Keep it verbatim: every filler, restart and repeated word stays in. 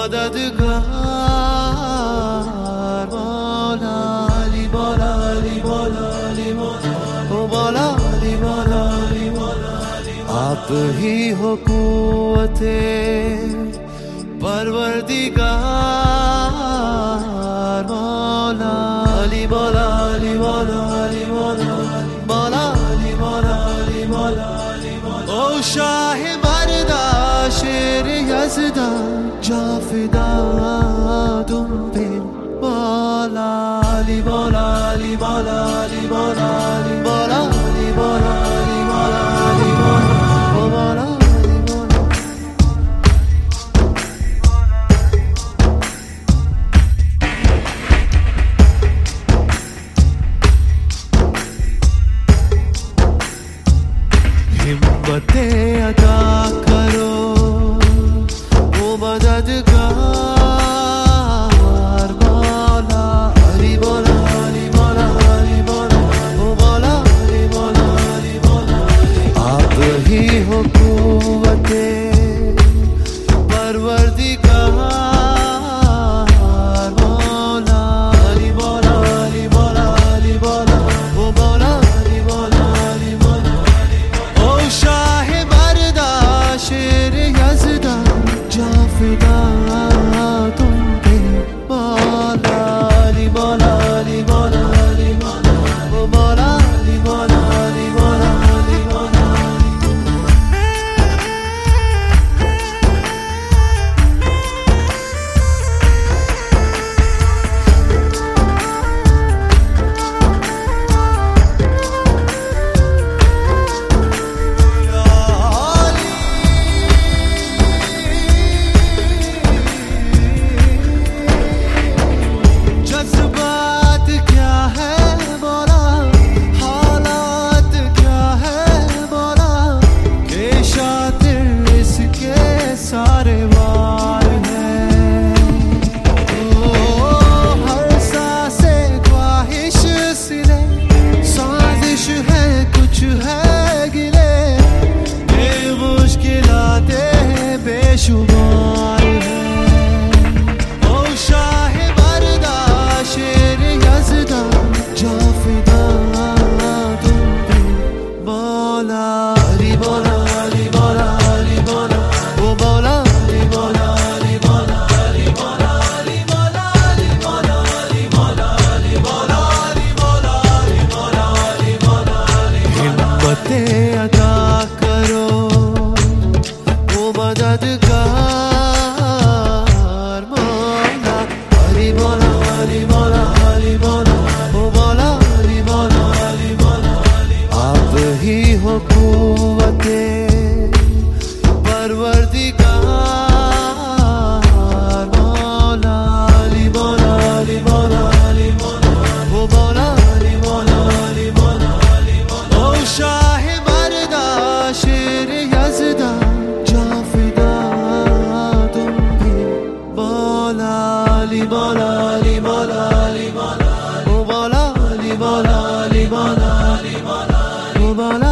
मददगार मौला अली मौला अली मौला अली मौला ओ मौला अली मौला अली मौला आप ही हो कुव्वते परवरदिगार मौला अली मौला अली मौला अली मौला मौला अली मौला अली मौला ओ शाह मर्दा शेर यज़दा जाफिदा तुम पे मौला अली मौला अली मौला अली मौला अली मौला अली मौला अली मौला अली मौला ओ मौला हिम्मतें अता करो ओ मददगार मौला अली मौला अली मौला अली मौला ओ मौला अली मौला अली मौला आप ही हो कुव्वते परवरदिगार मौला अली मौला अली मौला अली मौला ओ मौला अली मौला अली मौला ओ शाह मर्दा शेर यज़दा जाफिदा तुम पे मौला अली मौला अली मौला अली मौला ओ मौला अली मौला अली मौला अली मौला जज्बात क्या है मौला हालात क्या है मौला के शातिर इसके सारे वार हैं ओ हर सांसे ख्वाहिश सिले साजिश है कुछ है गिले ये मुश्किलातें बेशुमार हैं ओ शाह मर्दा शेर यज़दा जाफिदा तुम पे मौला अली मौला अली मौला अली मौला ओ मौला अली मौला अली मौला अली मौला अली मौला अली मौला अली मौला अली मौला अली मौला अली मौला अली मौला अली हिम्मतें अता करो ओ मददगार मौला अली मौला अली मौला अली मौला ओ मौला अली मौला अली मौला आप ही हो कुव्वते परवरदिगार मौला अली मौला अली मौला अली मौला ओ मौला अली मौला अली मौला अली मौला ओ शाह मर्दा शेर यज़दा जाफिदा तुम पे मौला अली मौला अली मौला अली मौला ओ मौला अली मौला अली मौला अली मौला ओ मौला